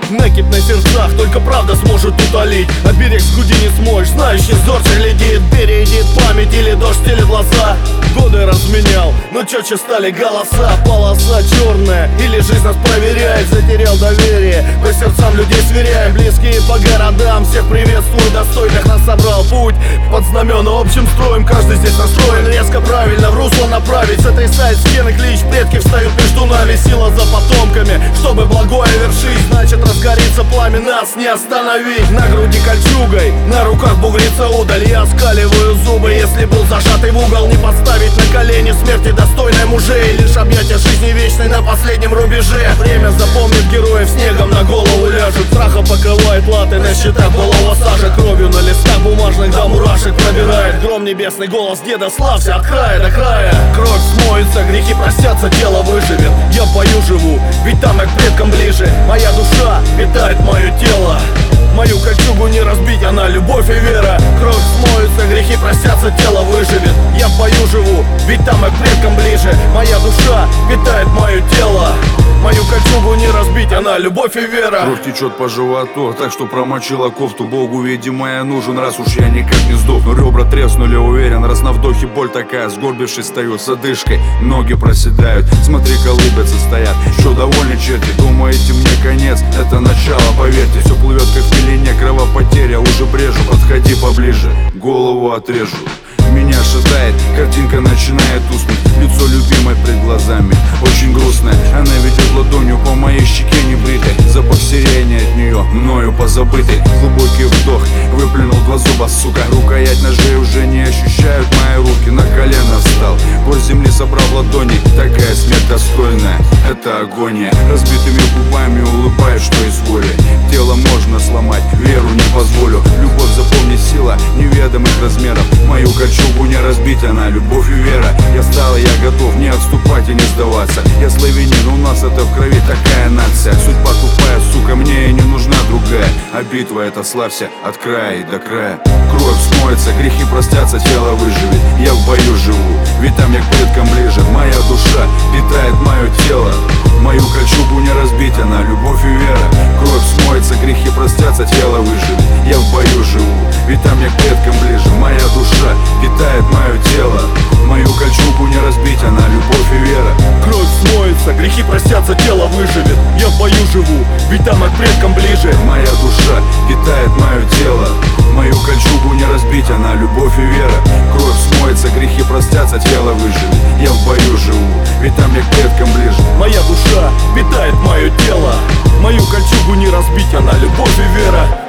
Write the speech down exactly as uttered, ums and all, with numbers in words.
накипь на сердцах только правда сможет утолить. Оберег с груди не смоешь, знающий зорче глядит. Бередит память или дождь стелит глаза. Годы разменял, но четче стали голоса. Полоса черная, или жизнь нас проверяет. Затерял доверие, по сердцам людей сверяем. Близкие по городам, всех приветствую. Достойных нас собрал путь под знамена общим строем. Каждый здесь настроен резко, правильно в русло направить. Сотрясает стены клич, предки встают между нами. Сила за потомками, чтобы благое вершить. Значит разгорится пламя, нас не остановить. На груди кольчугой, на руках бугрится удаль. Я оскаливаю зубы, если был зажатый в угол. Не подставить на колени смерти достойной мужей. Лишь объятия жизни вечной на последнем рубеже. Время запомнит героев, снегом на голову ляжет. Страха покрывает латы, на счетах былого сажа. Кровью на листах бумажных до мурашек пробирает. Гром небесный, голос деда, славься от края до края. Кровь смоется, грехи простятся, тело выживет. Я в бою живу, ведь там я к предкам ближе. Моя душа питает мое тело. Мою кольчугу не разбить, она любовь и вера. Кровь смоется, грехи простятся, тело выживет. Я в бою живу, ведь там я к предкам ближе. Моя душа питает мое тело. Мою кольчугу не разбить, она любовь и вера. Кровь течет по животу, так что промочила кофту. Богу, видимо, я нужен, раз уж я никак не сдохну. Ребра треснули, уверен, раз на вдохе боль такая. Сгорбившись стою с одышкой, ноги проседают. Смотри, колыбятся стоят, еще довольны черти. Думаете, мне конец, это начало, поверьте. Все плывет как в пелене, кровопотеря уже брежу. Подходи поближе, голову отрежу. Меня ожидает, картинка начинает уснуть. Лицо любимой пред глазами, очень грустное. Она ведет ладонью по моей щеке небритой. Запах сирени от нее, мною позабытый. Глубокий вдох, выплюнул два зуба, сука. Рукоять ножей уже не ощущают мои руки. На колено встал, по земли собрав ладони. Такая смерть достойная, это агония. Разбитыми губами улыбаюсь, что из воли. Тело можно сломать, веру не позволю. Любовь, запомни, сила неведомых размеров. Мою кольчугу не разбить, она любовь и вера. Я стал, я готов не отступать и не сдаваться. Я славянин, у нас это в крови, такая нация. Судьба тупая, сука, мне и не нужна другая. А битва это славься от края и до края. Кровь смоется, грехи простятся, тело выживет. Я в бою живу, ведь там я к предкам ближе. Моя душа питает мое тело. Мою кольчугу не разбить, она любовь и вера. Кровь смоется, грехи простятся, тело выживет. Я в бою живу, ведь там я к предкам ближе. Моя душа питает мое тело. Мою кольчугу не разбить, она любовь и вера. Кровь смоется, грехи простятся, тело выживет. Я в бою живу, ведь там я к предкам ближе. Моя душа питает мое тело. Мою кольчугу не разбить, она любовь и вера. Кровь смоется, грехи простятся, тело выживет. Я в бою живу, ведь там я к предкам ближе. Моя душа питает мое тело. Мою кольчугу не разбить, она любовь и вера.